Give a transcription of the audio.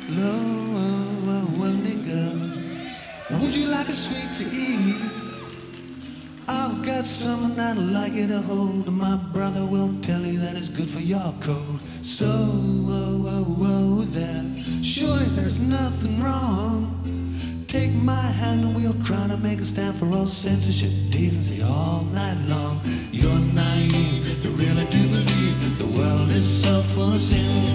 Lonely girl, would you like a sweet to eat? I've got something that'll like you to hold, and my brother will tell you that it's good for your cold. So, there, surely there's nothing wrong. Take my hand and we'll try to make a stand for all censorship, decency all night long. You're naive, you really do believe the world is so full of sin.